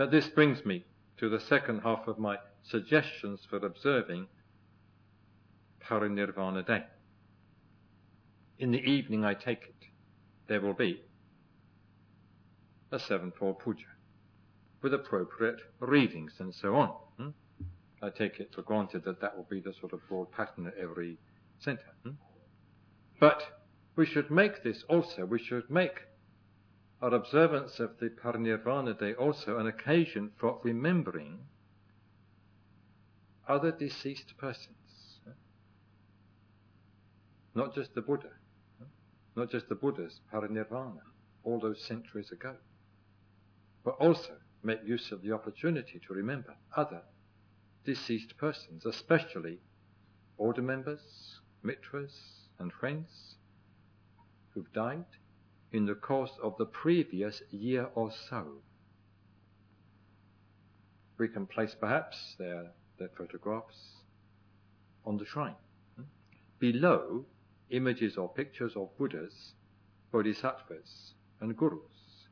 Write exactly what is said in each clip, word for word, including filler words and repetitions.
But this brings me to the second half of my suggestions for observing Parinirvana Day. In the evening, I take it, there will be a sevenfold puja with appropriate readings and so on. Hmm? I take it for granted that that will be the sort of broad pattern at every centre. Hmm? But we should make this also, we should make our observance of the Parinirvana Day also an occasion for remembering other deceased persons. Not just the Buddha, not just the Buddha's Parinirvana all those centuries ago, but also make use of the opportunity to remember other deceased persons, especially order members, mitras and friends who've died in the course of the previous year or so. We can place perhaps their, their photographs on the shrine. Below, images or pictures of Buddhas, Bodhisattvas and Gurus,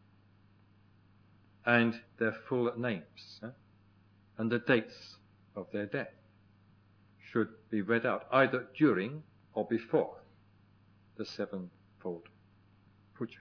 and their full names, eh? and the dates of their death should be read out either during or before the sevenfold puja.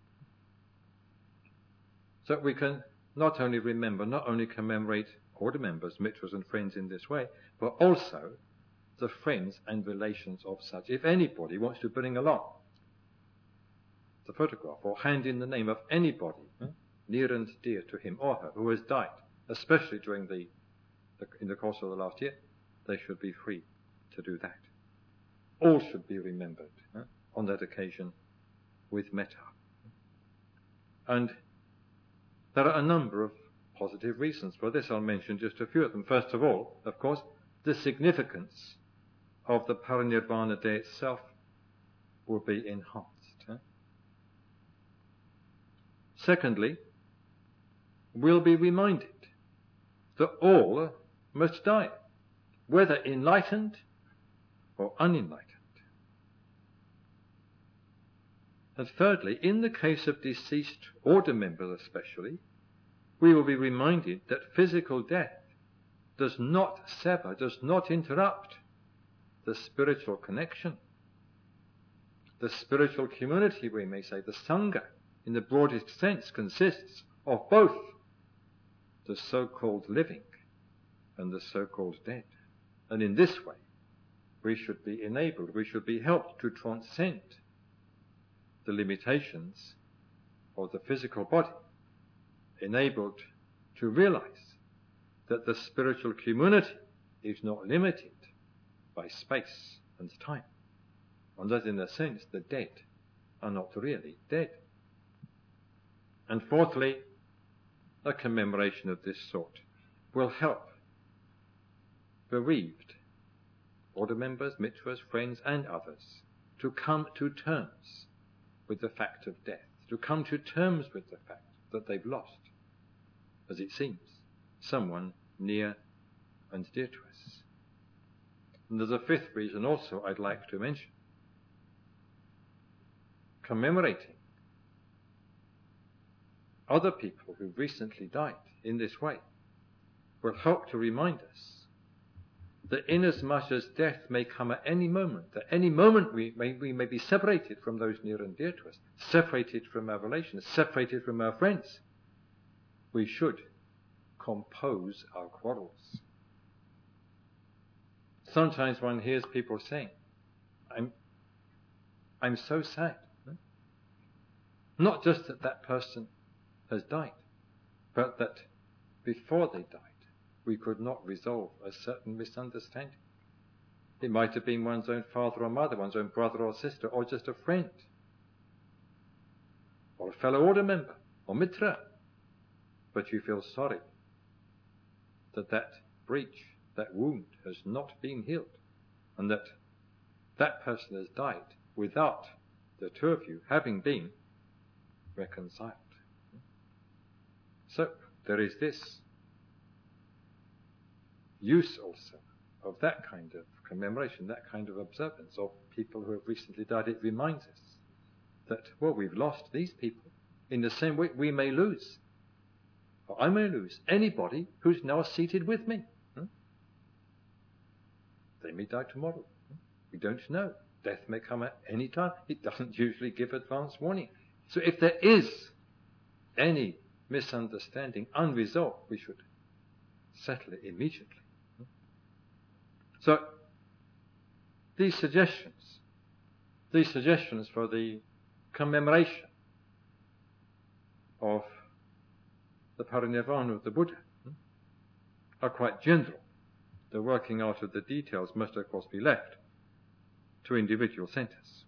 So we can not only remember, not only commemorate order members, mitras and friends in this way, but also the friends and relations of such. If anybody wants to bring along the photograph or hand in the name of anybody eh, near and dear to him or her who has died, especially during the, the in the course of the last year, they should be free to do that. All should be remembered eh, on that occasion with metta. And there are a number of positive reasons for this. I'll mention just a few of them. First of all, of course, the significance of the Parinirvana Day itself will be enhanced. Eh? Secondly, we'll be reminded that all must die, whether enlightened or unenlightened. And thirdly, in the case of deceased order members especially, we will be reminded that physical death does not sever, does not interrupt the spiritual connection. The spiritual community, we may say, the Sangha, in the broadest sense, consists of both the so-called living and the so-called dead. And in this way, we should be enabled, we should be helped to transcend the limitations of the physical body, enabled to realize that the spiritual community is not limited by space and time, and that in a sense the dead are not really dead. And fourthly, a commemoration of this sort will help bereaved order members, mitras, friends and others to come to terms with the fact of death, to come to terms with the fact that they've lost, as it seems, someone near and dear to us. And there's a fifth reason also I'd like to mention. Commemorating other people who've recently died in this way will help to remind us that inasmuch as death may come at any moment, at any moment we may, we may be separated from those near and dear to us, separated from our relations, separated from our friends, we should compose our quarrels. Sometimes one hears people saying, I'm, I'm so sad. Not just that that person has died, but that before they died, we could not resolve a certain misunderstanding. It might have been one's own father or mother, one's own brother or sister, or just a friend, or a fellow order member, or mitra. But you feel sorry that that breach, that wound has not been healed, and that that person has died without the two of you having been reconciled. So there is this use also of that kind of commemoration, that kind of observance of people who have recently died. It reminds us that, well, we've lost these people. In the same way, we may lose or I may lose anybody who's now seated with me. Hmm? They may die tomorrow. Hmm? We don't know. Death may come at any time. It doesn't usually give advance warning. So if there is any misunderstanding unresolved, we should settle it immediately. So these suggestions, these suggestions for the commemoration of the parinirvana of the Buddha are quite general. The working out of the details must of course be left to individual centers.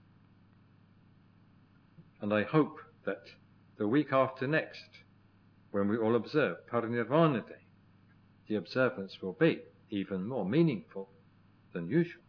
And I hope that the week after next, when we all observe Parinirvana Day, the observance will be even more meaningful than usual.